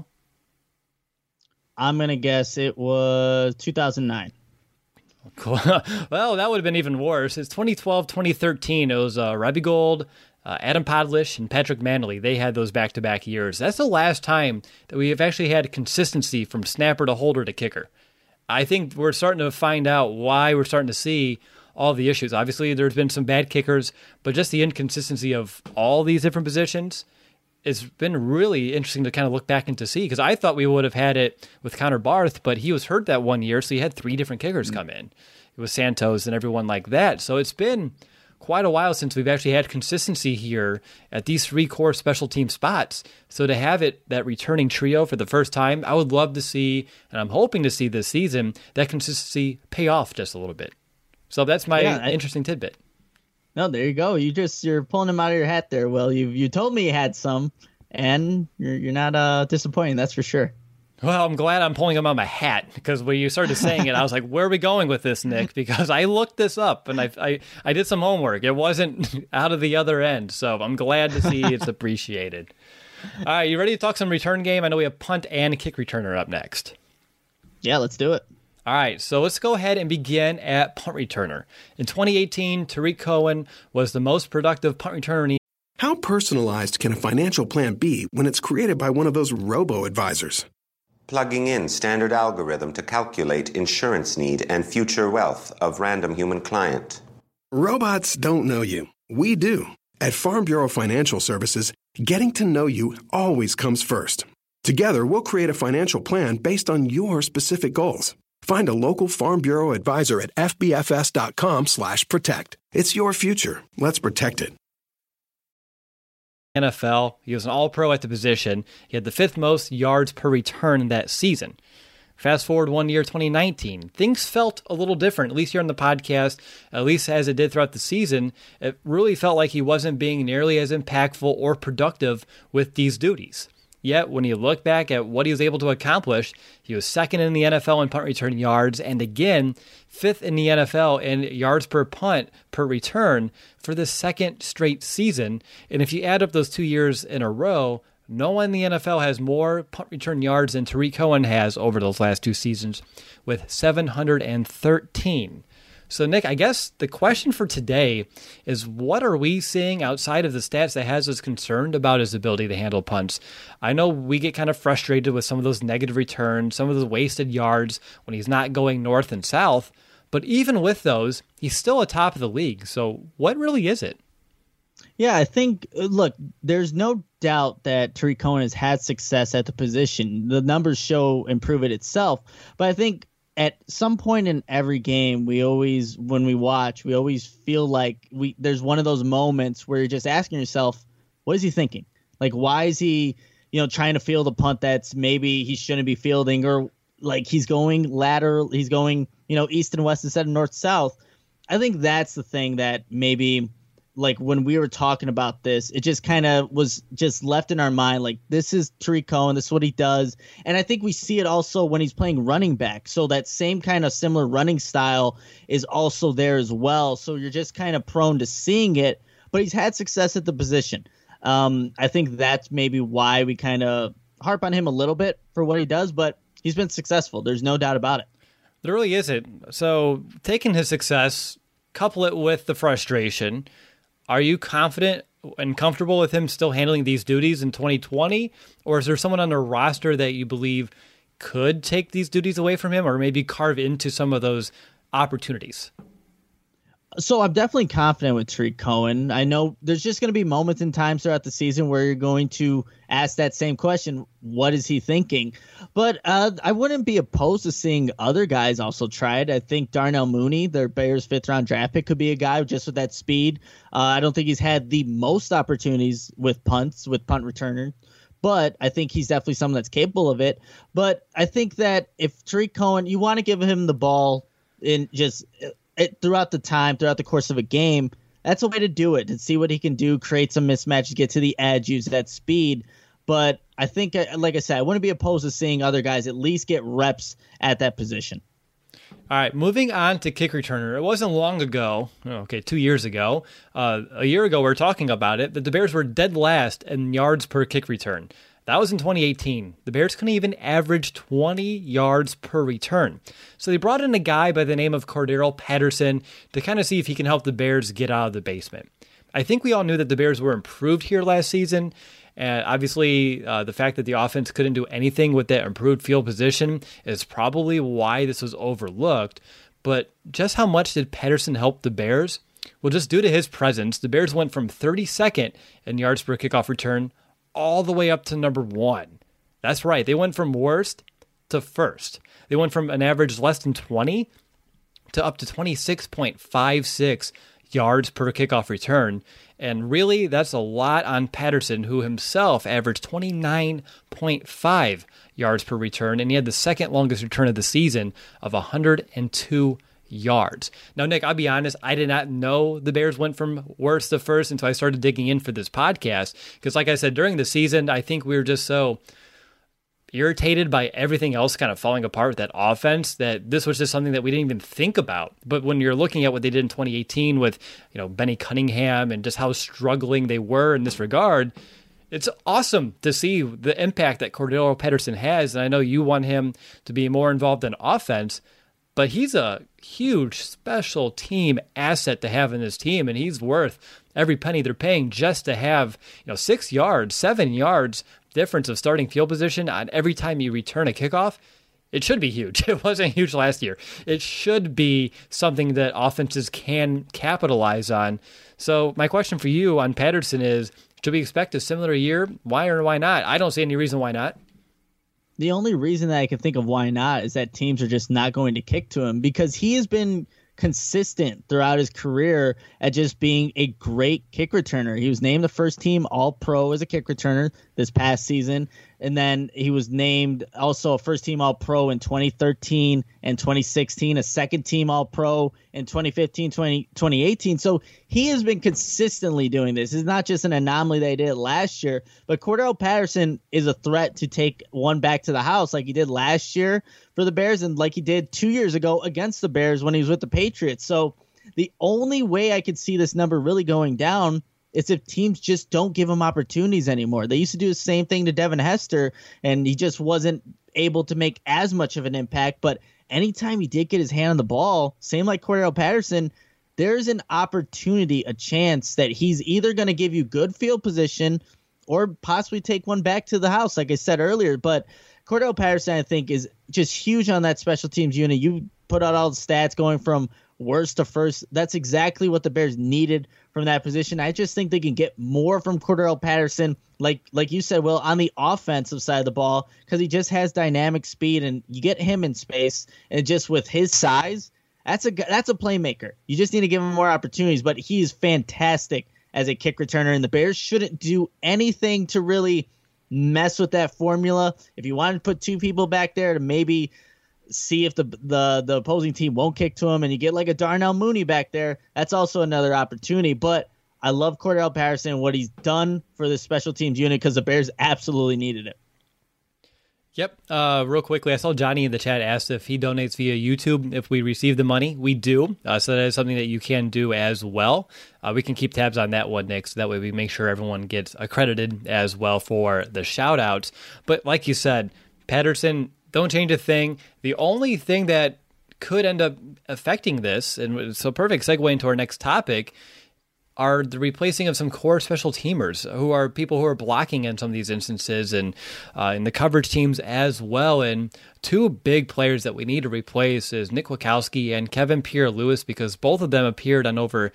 I'm going to guess it was 2009. Cool. Well, that would have been even worse. It's 2012, 2013. It was Robbie Gould, Adam Podlish, and Patrick Manley. They had those back-to-back years. That's the last time that we have actually had consistency from snapper to holder to kicker. I think we're starting to find out why we're starting to see all the issues. Obviously, there's been some bad kickers, but just the inconsistency of all these different positions, it's been really interesting to kind of look back and to see, because I thought we would have had it with Connor Barth, but he was hurt that 1 year, so he had three different kickers come in. It was Santos and everyone like that. So it's been quite a while since we've actually had consistency here at these three core special team spots. So to have that returning trio for the first time, I would love to see, and I'm hoping to see this season, that consistency pay off just a little bit. So that's my interesting tidbit. No, there you go. You're pulling them out of your hat there. Well, you told me you had some, and you're not disappointing. That's for sure. Well, I'm glad I'm pulling them out of my hat, because when you started saying it, I was like, where are we going with this, Nick? Because I looked this up and I did some homework. It wasn't out of the other end. So I'm glad to see it's appreciated. All right, you ready to talk some return game? I know we have punt and kick returner up next. Yeah, let's do it. All right, so let's go ahead and begin at punt returner. In 2018, Tariq Cohen was the most productive punt returner. How personalized can a financial plan be when it's created by one of those robo-advisors? Plugging in standard algorithm to calculate insurance need and future wealth of random human client. Robots don't know you. We do. At Farm Bureau Financial Services, getting to know you always comes first. Together, we'll create a financial plan based on your specific goals. Find a local Farm Bureau advisor at fbfs.com/protect. It's your future. Let's protect it. NFL. He was an all-pro at the position. He had the fifth most yards per return in that season. Fast forward 1 year, 2019. Things felt a little different, at least here on the podcast, at least as it did throughout the season. It really felt like he wasn't being nearly as impactful or productive with these duties. Yet, when you look back at what he was able to accomplish, he was second in the NFL in punt return yards, and again, fifth in the NFL in yards per punt per return for the second straight season. And if you add up those 2 years in a row, no one in the NFL has more punt return yards than Tariq Cohen has over those last two seasons, with 713. So, Nick, I guess the question for today is, what are we seeing outside of the stats that has us concerned about his ability to handle punts? I know we get kind of frustrated with some of those negative returns, some of the wasted yards when he's not going north and south, but even with those, he's still atop of the league. So what really is it? Yeah, I think, look, there's no doubt that Tarik Cohen has had success at the position. The numbers show and prove it itself. But I think at some point in every game, when we watch, we always feel like there's one of those moments where you're just asking yourself, what is he thinking? Like, why is he, trying to field a punt that's maybe he shouldn't be fielding, or like he's going lateral, he's going, east and west instead of north south. I think that's the thing that maybe, like, when we were talking about this, it just kind of was just left in our mind. Like, this is Tarik Cohen. This is what he does. And I think we see it also when he's playing running back. So that same kind of similar running style is also there as well. So you're just kind of prone to seeing it. But he's had success at the position. I think that's maybe why we kind of harp on him a little bit for what he does. But he's been successful. There's no doubt about it. There really isn't. So taking his success, couple it with the frustration. Are you confident and comfortable with him still handling these duties in 2020? Or is there someone on the roster that you believe could take these duties away from him or maybe carve into some of those opportunities? So I'm definitely confident with Tarik Cohen. I know there's just going to be moments and times throughout the season where you're going to ask that same question. What is he thinking? But I wouldn't be opposed to seeing other guys also try it. I think Darnell Mooney, their Bears 5th-round draft pick, could be a guy just with that speed. I don't think he's had the most opportunities with punt returner, but I think he's definitely someone that's capable of it. But I think that if Tarik Cohen, you want to give him the ball in just throughout the course of a game, that's a way to do it, to see what he can do, create some mismatches, get to the edge, use that speed. But I think, like I said, I wouldn't be opposed to seeing other guys at least get reps at that position. All right, moving on to kick returner. It wasn't long ago, 2 years ago, a year ago we were talking about it, that the Bears were dead last in yards per kick return. That was in 2018. The Bears couldn't even average 20 yards per return. So they brought in a guy by the name of Cordero Patterson to kind of see if he can help the Bears get out of the basement. I think we all knew that the Bears were improved here last season. And obviously, the fact that the offense couldn't do anything with that improved field position is probably why this was overlooked. But just how much did Patterson help the Bears? Well, just due to his presence, the Bears went from 32nd in yards per kickoff return all the way up to number 1. That's right. They went from worst to first. They went from an average less than 20 to up to 26.56 yards per kickoff return. And really, that's a lot on Patterson, who himself averaged 29.5 yards per return, and he had the second longest return of the season of 102 yards. Now, Nick, I'll be honest, I did not know the Bears went from worst to first until I started digging in for this podcast. Because like I said, during the season, I think we were just so irritated by everything else kind of falling apart with that offense that this was just something that we didn't even think about. But when you're looking at what they did in 2018 with, Benny Cunningham and just how struggling they were in this regard, it's awesome to see the impact that Cordero Patterson has. And I know you want him to be more involved in offense, but he's a huge special team asset to have in this team, and he's worth every penny they're paying just to have 6 yards, 7 yards difference of starting field position on every time you return a kickoff. It should be huge. It wasn't huge last year. It should be something that offenses can capitalize on. So my question for you on Patterson is, should we expect a similar year? Why or why not? I don't see any reason why not. The only reason that I can think of why not is that teams are just not going to kick to him, because he has been consistent throughout his career at just being a great kick returner. He was named the first team All-Pro as a kick returner this past season, and then he was named also a first team All-Pro in 2013 and 2016, a second team All-Pro in 2015, 2018. So he has been consistently doing this. It's not just an anomaly that he did last year, but Cordero Patterson is a threat to take one back to the house like he did last year for the Bears and like he did 2 years ago against the Bears when he was with the Patriots. So the only way I could see this number really going down is if teams just don't give him opportunities anymore. They used to do the same thing to Devin Hester, and he just wasn't able to make as much of an impact. But anytime he did get his hand on the ball, same like Cordero Patterson, there's an opportunity, a chance that he's either going to give you good field position or possibly take one back to the house, like I said earlier. But Cordero Patterson, I think, is just huge on that special teams unit. You put out all the stats going from worst to first. That's exactly what the Bears needed from that position. I just think they can get more from Cordarrelle Patterson, like you said, Will, on the offensive side of the ball, because he just has dynamic speed, and you get him in space, and just with his size, that's a playmaker. You just need to give him more opportunities, but he is fantastic as a kick returner, and the Bears shouldn't do anything to really mess with that formula. If you wanted to put two people back there to maybe see if the opposing team won't kick to him, and you get like a Darnell Mooney back there, that's also another opportunity. But I love Cordarrelle Patterson and what he's done for this special teams unit, because the Bears absolutely needed it. Yep. Real quickly, I saw Johnny in the chat asked if he donates via YouTube if we receive the money. We do. So that is something that you can do as well. We can keep tabs on that one, Nick, so that way we make sure everyone gets accredited as well for the shout-outs. But like you said, Patterson, don't change a thing. The only thing that could end up affecting this, and it's a perfect segue into our next topic, are the replacing of some core special teamers who are people who are blocking in some of these instances, and in the coverage teams as well. And two big players that we need to replace is Nick Kwiatkowski and Kevin Pierre-Louis, because both of them appeared on over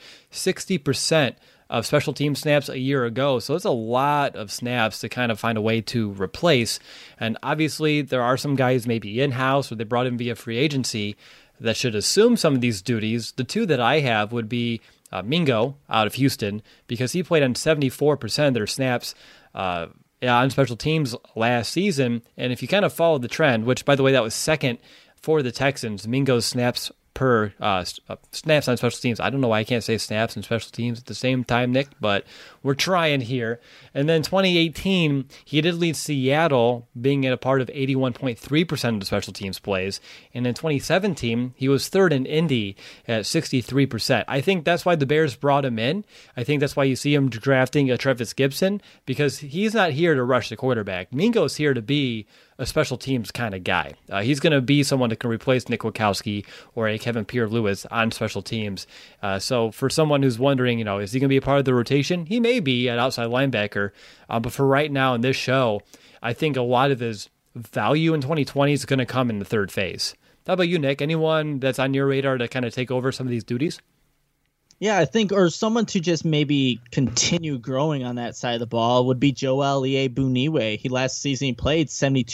60% of special team snaps a year ago. So it's a lot of snaps to kind of find a way to replace. And obviously there are some guys maybe in-house or they brought in via free agency that should assume some of these duties. The two that I have would be Mingo out of Houston, because he played on 74% of their snaps on special teams last season. And if you kind of follow the trend, which by the way, that was second for the Texans, Mingo's snaps per snaps on special teams. I don't know why I can't say snaps and special teams at the same time, Nick, but we're trying here. And then 2018, he did lead Seattle, being a part of 81.3% of the special teams plays. And in 2017, he was third in Indy at 63%. I think that's why the Bears brought him in. I think that's why you see him drafting a Travis Gibson, because he's not here to rush the quarterback. Mingo's here to be a special teams kind of guy. He's going to be someone that can replace Nick Kwiatkowski or a Kevin Pierre-Louis on special teams. So for someone who's wondering, is he going to be a part of the rotation? He may be an outside linebacker. But for right now in this show, I think a lot of his value in 2020 is going to come in the third phase. How about you, Nick? Anyone that's on your radar to kind of take over some of these duties? Yeah, I think, or someone to just maybe continue growing on that side of the ball would be Joel Iyiegbuniwe. He last season he played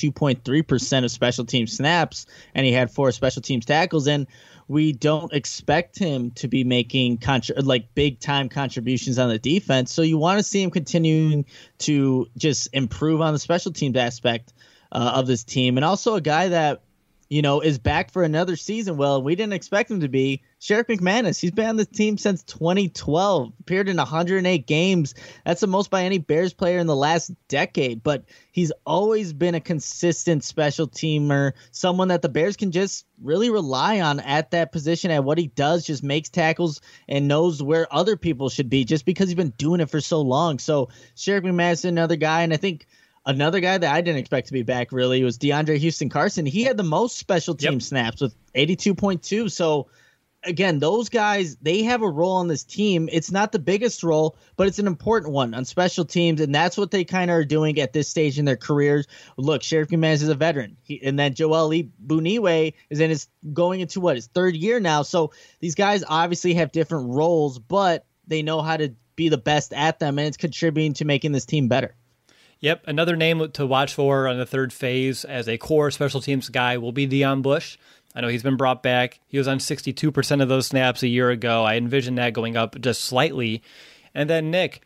72.3% of special team snaps, and he had 4 special teams tackles. And we don't expect him to be making big time contributions on the defense. So you want to see him continuing to just improve on the special teams aspect of this team, and also a guy that is back for another season. Well, we didn't expect him to be. Sheriff McManus, he's been on the team since 2012, appeared in 108 games. That's the most by any Bears player in the last decade, but he's always been a consistent special teamer, someone that the Bears can just really rely on at that position, at what he does, just makes tackles and knows where other people should be just because he's been doing it for so long. So Sheriff McManus, another guy, and I think another guy that I didn't expect to be back really was DeAndre Houston Carson. He had the most special team snaps with 82.2. So again, those guys, they have a role on this team. It's not the biggest role, but it's an important one on special teams, and that's what they kind of are doing at this stage in their careers. Look, Sheriff McManus is a veteran, and then Joel Iyiegbuniwe is going into his third year now. So these guys obviously have different roles, but they know how to be the best at them, and it's contributing to making this team better. Yep, another name to watch for on the third phase as a core special teams guy will be Deon Bush. I know he's been brought back. He was on 62% of those snaps a year ago. I envision that going up just slightly. And then, Nick,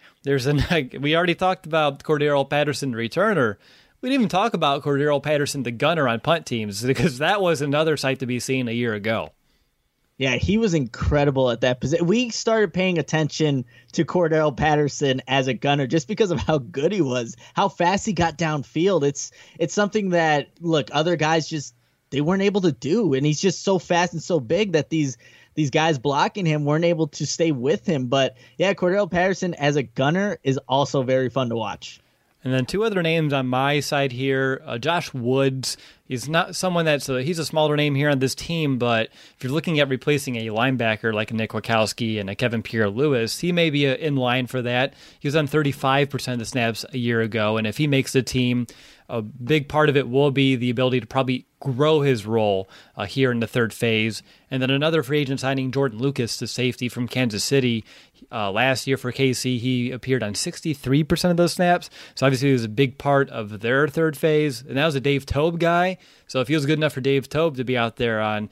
we already talked about Cordarrelle Patterson, the returner. We didn't even talk about Cordarrelle Patterson, the gunner on punt teams, because that was another sight to be seen a year ago. Yeah, he was incredible at that position. We started paying attention to Cordarrelle Patterson as a gunner just because of how good he was, how fast he got downfield. It's something that, look, other guys just, they weren't able to do. And he's just so fast and so big that these guys blocking him weren't able to stay with him. But yeah, Cordarrelle Patterson as a gunner is also very fun to watch. And then 2 other names on my side here. Josh Woods, He's not someone he's a smaller name here on this team, but if you're looking at replacing a linebacker like a Nick Wachowski and a Kevin Pierre-Louis, he may be in line for that. He was on 35% of the snaps a year ago, and if he makes the team, a big part of it will be the ability to probably grow his role here in the third phase. And then another free agent signing, Jordan Lucas, the safety from Kansas City. Last year for KC, he appeared on 63% of those snaps. So obviously he was a big part of their third phase. And that was a Dave Toub guy. So if he was good enough for Dave Toub to be out there on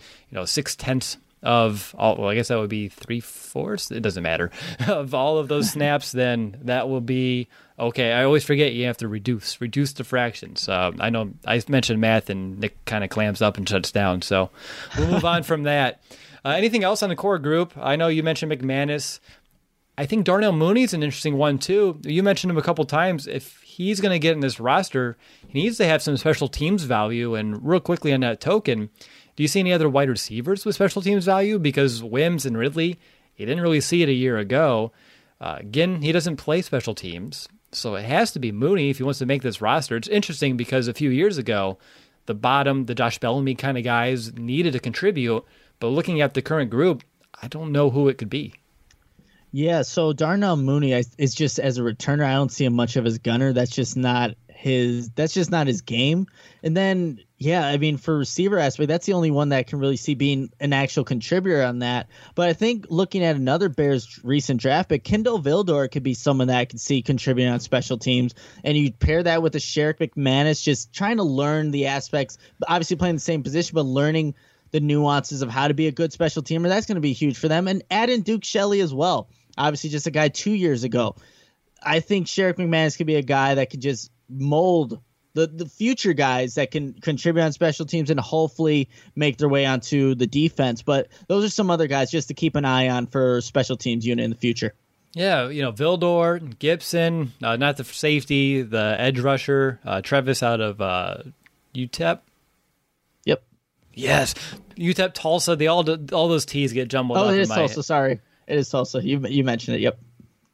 6/10 of all, well, I guess that would be 3/4. It doesn't matter of all of those snaps. Then that will be okay. I always forget you have to reduce the fractions. I know I mentioned math and Nick kind of clams up and shuts down. So we'll move on from that. Anything else on the core group? I know you mentioned McManus. I think Darnell Mooney's an interesting one too. You mentioned him a couple times. If he's going to get in this roster, he needs to have some special teams value. And real quickly on that token, do you see any other wide receivers with special teams value? Because Wims and Ridley, he didn't really see it a year ago. Again, he doesn't play special teams. So it has to be Mooney if he wants to make this roster. It's interesting because a few years ago, the Josh Bellamy kind of guys needed to contribute. But looking at the current group, I don't know who it could be. Yeah, so Darnell Mooney is just, as a returner, I don't see him much of as gunner. That's just not his game. And then, yeah, I mean, for receiver aspect, that's the only one that I can really see being an actual contributor on that. But I think looking at another Bears recent draft pick, Kindle Vildor could be someone that I could see contributing on special teams. And you pair that with a Sherrick McManus, just trying to learn the aspects, obviously playing the same position, but learning the nuances of how to be a good special teamer. That's going to be huge for them. And add in Duke Shelley as well. Obviously, just a guy 2 years ago. I think Sherrick McManus could be a guy that could just mold the future guys that can contribute on special teams and hopefully make their way onto the defense. But those are some other guys just to keep an eye on for special teams unit in the future. Yeah, Vildor, Gibson, not the safety, the edge rusher, Trevis out of UTEP. Yep. Yes, UTEP, Tulsa. All those T's get jumbled up. Oh, it is Tulsa. Sorry. It is Tulsa. You mentioned it. Yep.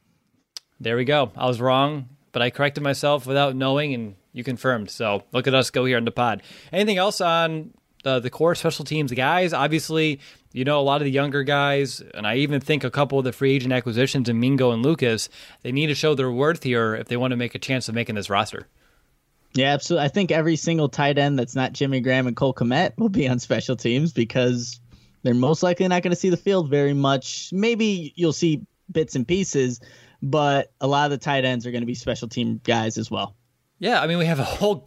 There we go. I was wrong, but I corrected myself without knowing, and you confirmed. So look at us go here on the pod. Anything else on the core special teams guys? Obviously, a lot of the younger guys, and I even think a couple of the free agent acquisitions in Mingo and Lucas, they need to show their worth here if they want to make a chance of making this roster. Yeah, absolutely. I think every single tight end that's not Jimmy Graham and Cole Kmet will be on special teams because they're most likely not going to see the field very much. Maybe you'll see bits and pieces, but a lot of the tight ends are going to be special team guys as well. Yeah, I mean, we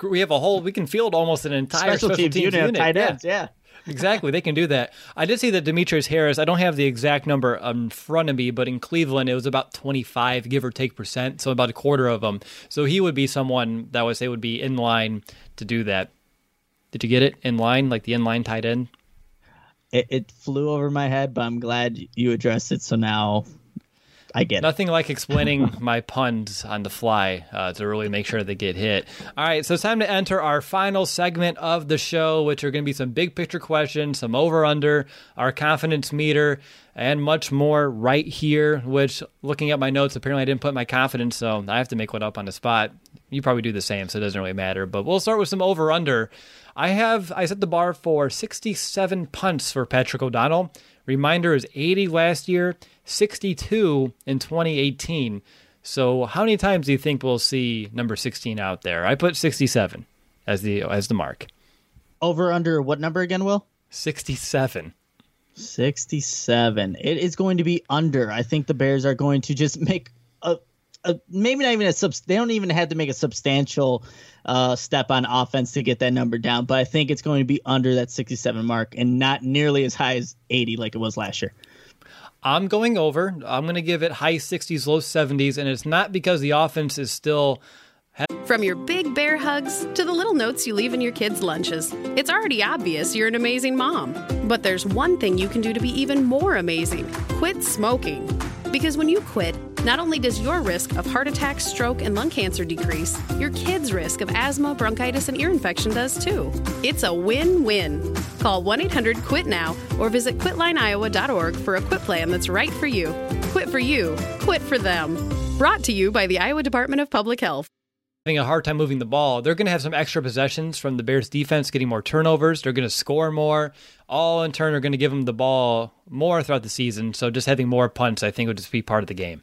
can field almost an entire special teams unit of tight ends. Yeah. Exactly, they can do that. I did see that Demetrius Harris, I don't have the exact number in front of me, but in Cleveland it was about 25, give or take %, so about a quarter of them. So he would be someone that I would say would be in line to do that. Did you get it? In line, like the in-line tight end? It flew over my head, but I'm glad you addressed it, so now I get it. Nothing like explaining my puns on the fly to really make sure they get hit. All right, so it's time to enter our final segment of the show, which are going to be some big picture questions, some over-under, our confidence meter, and much more right here, which, looking at my notes, apparently I didn't put my confidence, so I have to make one up on the spot. You probably do the same, so it doesn't really matter. But we'll start with some over-under. I set the bar for 67 punts for Patrick O'Donnell. Reminder is 80 last year, 62 in 2018. So how many times do you think we'll see number 16 out there? I put 67 as the mark. Over under what number again, Will? 67. 67. It is going to be under. I think the Bears are going to just make maybe not even they don't even have to make a substantial step on offense to get that number down, but I think it's going to be under that 67 mark and not nearly as high as 80 like it was last year. I'm going over. I'm going to give it high 60s, low 70s, and it's not because the offense is still... From your big bear hugs to the little notes you leave in your kids' lunches, it's already obvious you're an amazing mom. But there's one thing you can do to be even more amazing. Quit smoking. Because when you quit, not only does your risk of heart attack, stroke, and lung cancer decrease, your kids' risk of asthma, bronchitis, and ear infection does too. It's a win-win. Call 1-800-QUIT-NOW or visit quitlineiowa.org for a quit plan that's right for you. Quit for you. Quit for them. Brought to you by the Iowa Department of Public Health. having a hard time moving the ball, they're going to have some extra possessions from the Bears defense, getting more turnovers. They're going to score more. All in turn are going to give them the ball more throughout the season. So just having more punts, I think, would just be part of the game.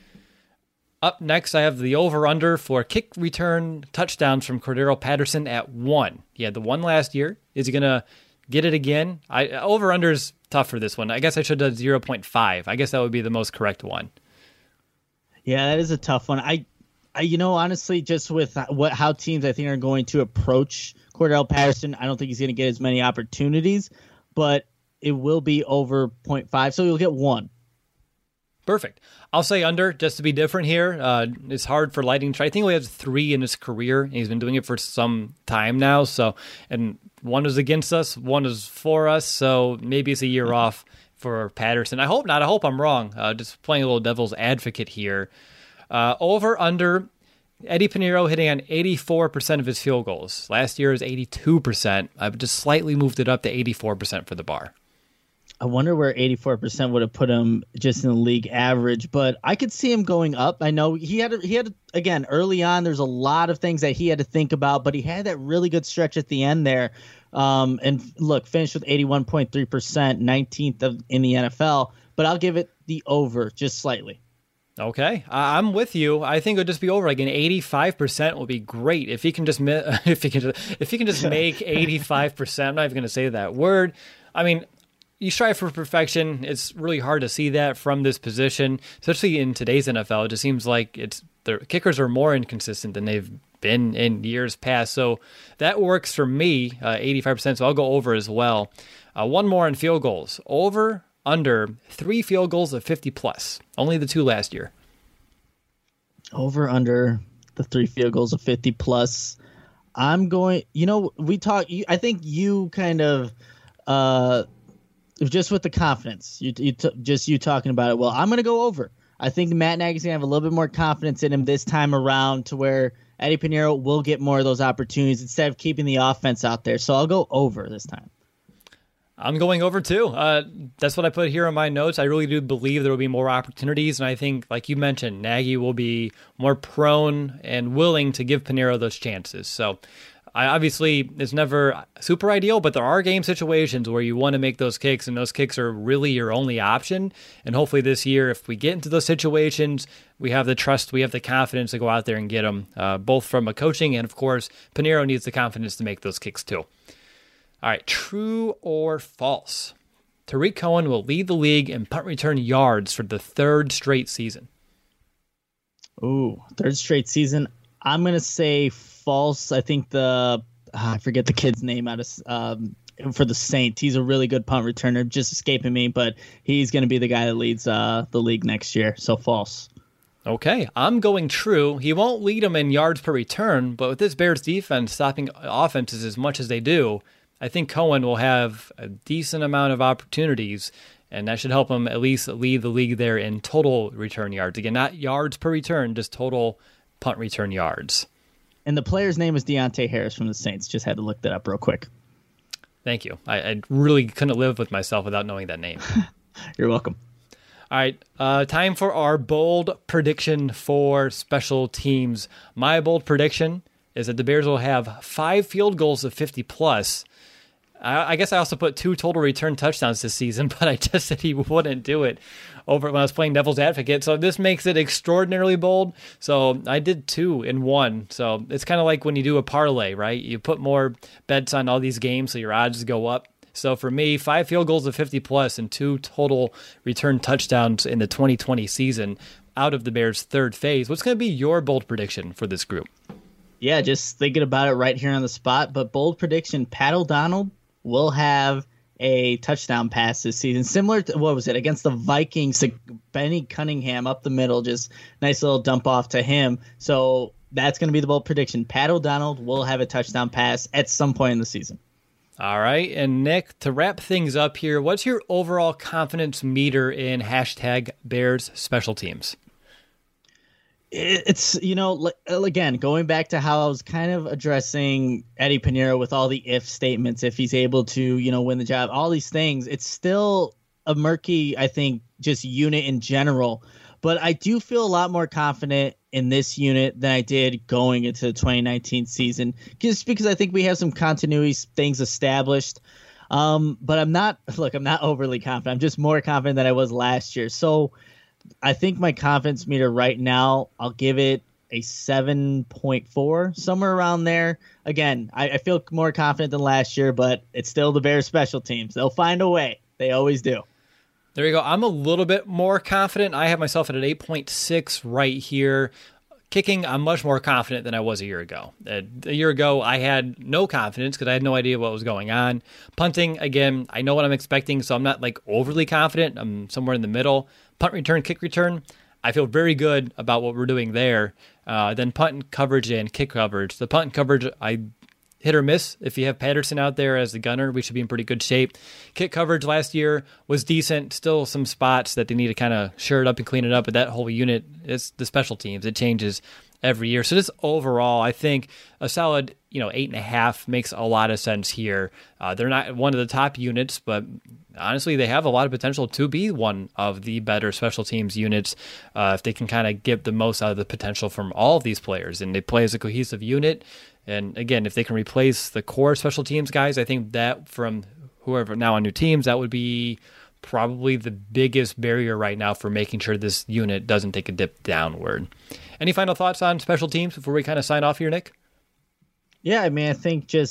Up next, I have the over-under for kick return touchdowns from Cordero Patterson at 1. He had the 1 last year. Is he going to get it again? Over-under is tough for this one. I guess I should have done 0.5. I guess that would be the most correct one. Yeah, that is a tough one. I honestly, just with how teams I think are going to approach Cordero Patterson, I don't think he's going to get as many opportunities, but it will be over 0.5, so you'll get 1. Perfect. I'll say under, just to be different here. It's hard for Lightning. I think he has 3 in his career, and he's been doing it for some time now. So, and 1 is against us, 1 is for us. So maybe it's a year off for Patterson. I hope not. I hope I'm wrong. Just playing a little devil's advocate here. Over under, Eddie Pinheiro hitting on 84% of his field goals. Last year was 82%. I've just slightly moved it up to 84% for the bar. I wonder where 84% would have put him just in the league average, but I could see him going up. I know he had again, early on, there's a lot of things that he had to think about, but he had that really good stretch at the end there. And look, finished with 81.3%, 19th in the NFL, but I'll give it the over just slightly. Okay, I'm with you. I think it would just be over. Like an 85% would be great if he can just if he can just make 85%. I'm not even going to say that word. I mean, you strive for perfection. It's really hard to see that from this position, especially in today's NFL. It just seems like the kickers are more inconsistent than they've been in years past. So that works for me, 85%. So I'll go over as well. One more on field goals. Over, under 3 field goals of 50 plus. Only the 2 last year. Over, under the 3 field goals of 50 plus. I'm going, I think you kind of, just with the confidence, you talking about it. Well, I'm going to go over. I think Matt Nagy's going to have a little bit more confidence in him this time around to where Eddie Pinheiro will get more of those opportunities instead of keeping the offense out there. So I'll go over this time. I'm going over too. That's what I put here in my notes. I really do believe there will be more opportunities, and I think, like you mentioned, Nagy will be more prone and willing to give Pinheiro those chances. So obviously, it's never super ideal, but there are game situations where you want to make those kicks, and those kicks are really your only option. And hopefully this year, if we get into those situations, we have the trust, we have the confidence to go out there and get them, both from a coaching and, of course, Pinheiro needs the confidence to make those kicks too. All right, true or false? Tariq Cohen will lead the league in punt return yards for the 3rd straight season. Ooh, 3rd straight season. I'm going to say false. I think I forget the kid's name for the Saints. He's a really good punt returner, just escaping me, but he's going to be the guy that leads the league next year. So false. Okay, I'm going true. He won't lead them in yards per return, but with this Bears defense stopping offenses as much as they do, I think Cohen will have a decent amount of opportunities, and that should help him at least lead the league there in total return yards. Again, not yards per return, just total punt return yards. And the player's name is Deontay Harris from the Saints. Just had to look that up real quick. Thank you. I really couldn't live with myself without knowing that name. You're welcome. All right, time for our bold prediction for special teams. My bold prediction is that the Bears will have 5 field goals of 50 plus. I guess I also put 2 total return touchdowns this season, but I just said he wouldn't do it over when I was playing devil's advocate. So this makes it extraordinarily bold. So I did 2 in 1. So it's kind of like when you do a parlay, right? You put more bets on all these games so your odds go up. So for me, 5 field goals of 50 plus and 2 total return touchdowns in the 2020 season out of the Bears' 3rd phase. What's going to be your bold prediction for this group? Yeah, just thinking about it right here on the spot. But bold prediction, Pat O'Donnell will have a touchdown pass this season, similar to, what was it, against the Vikings, Benny Cunningham up the middle, just nice little dump off to him. So that's going to be the bold prediction. Pat O'Donnell will have a touchdown pass at some point in the season. All right, and Nick, to wrap things up here, what's your overall confidence meter in #Bears special teams? It's, again, going back to how I was kind of addressing Eddie Pinheiro with all the if statements, if he's able to, win the job, all these things, it's still a murky, I think, just unit in general. But I do feel a lot more confident in this unit than I did going into the 2019 season, just because I think we have some continuity things established. But I'm not overly confident. I'm just more confident than I was last year. So I think my confidence meter right now, I'll give it a 7.4, somewhere around there. Again, I feel more confident than last year, but it's still the Bears special teams. They'll find a way. They always do. There you go. I'm a little bit more confident. I have myself at an 8.6 right here. Kicking, I'm much more confident than I was a year ago. A year ago, I had no confidence because I had no idea what was going on. Punting, again, I know what I'm expecting, so I'm not like overly confident. I'm somewhere in the middle. Punt return, kick return, I feel very good about what we're doing there. Then punt and coverage and kick coverage. The punt and coverage, I hit or miss. If you have Patterson out there as the gunner, we should be in pretty good shape. Kick coverage last year was decent. Still some spots that they need to kind of shore it up and clean it up. But that whole unit, it's the special teams. It changes every year. So just overall, I think a solid 8.5 makes a lot of sense here. They're not one of the top units, but honestly, they have a lot of potential to be one of the better special teams units if they can kind of get the most out of the potential from all of these players. And they play as a cohesive unit. And again, if they can replace the core special teams guys, I think that from whoever now on new teams, that would be probably the biggest barrier right now for making sure this unit doesn't take a dip downward. Any final thoughts on special teams before we kind of sign off here, Nick? Yeah, I mean, I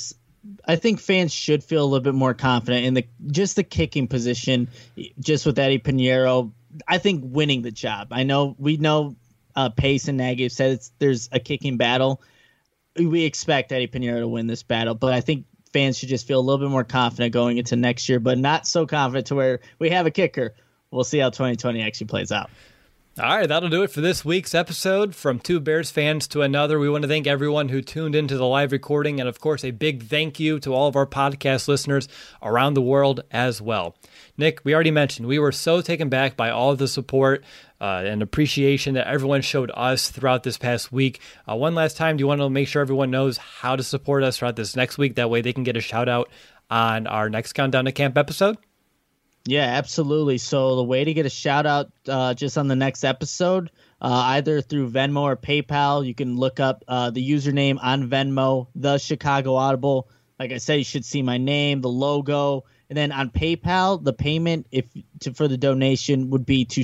think fans should feel a little bit more confident in the kicking position, just with Eddie Pinheiro. I think winning the job. We know Pace and Nagy have said there's a kicking battle. We expect Eddie Pinheiro to win this battle, but I think fans should just feel a little bit more confident going into next year, but not so confident to where we have a kicker. We'll see how 2020 actually plays out. All right, that'll do it for this week's episode. From two Bears fans to another, we want to thank everyone who tuned into the live recording, and of course, a big thank you to all of our podcast listeners around the world as well. Nick, we already mentioned we were so taken back by all of the support and appreciation that everyone showed us throughout this past week. One last time, do you want to make sure everyone knows how to support us throughout this next week? That way they can get a shout out on our next Countdown to Camp episode? Yeah, absolutely. So the way to get a shout out just on the next episode, either through Venmo or PayPal, you can look up the username on Venmo, The Chicago Audible. Like I said, you should see my name, the logo. And then on PayPal, the payment for the donation would be to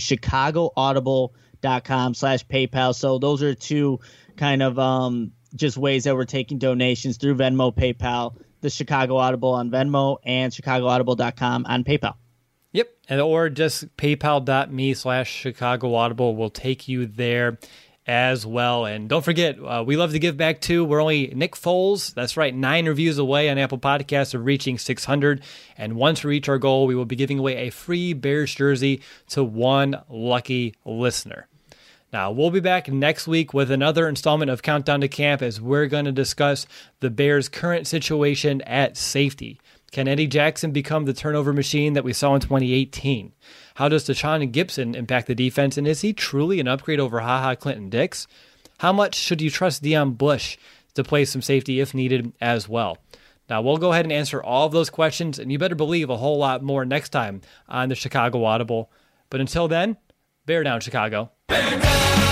chicagoaudible.com/PayPal. So those are two kind of just ways that we're taking donations through Venmo, PayPal, the Chicago Audible on Venmo, and chicagoaudible.com on PayPal. Yep, or just paypal.me/Chicago Audible will take you there as well. And don't forget, we love to give back too. We're only Nick Foles, that's right, 9 reviews away on Apple Podcasts of reaching 600. And once we reach our goal, we will be giving away a free Bears jersey to one lucky listener. Now, we'll be back next week with another installment of Countdown to Camp as we're going to discuss the Bears' current situation at safety. Can Eddie Jackson become the turnover machine that we saw in 2018? How does Deshaun Gibson impact the defense, and is he truly an upgrade over HaHa Clinton-Dix? How much should you trust Deion Bush to play some safety if needed as well? Now, we'll go ahead and answer all of those questions, and you better believe a whole lot more next time on the Chicago Audible. But until then, bear down, Chicago. Bear down!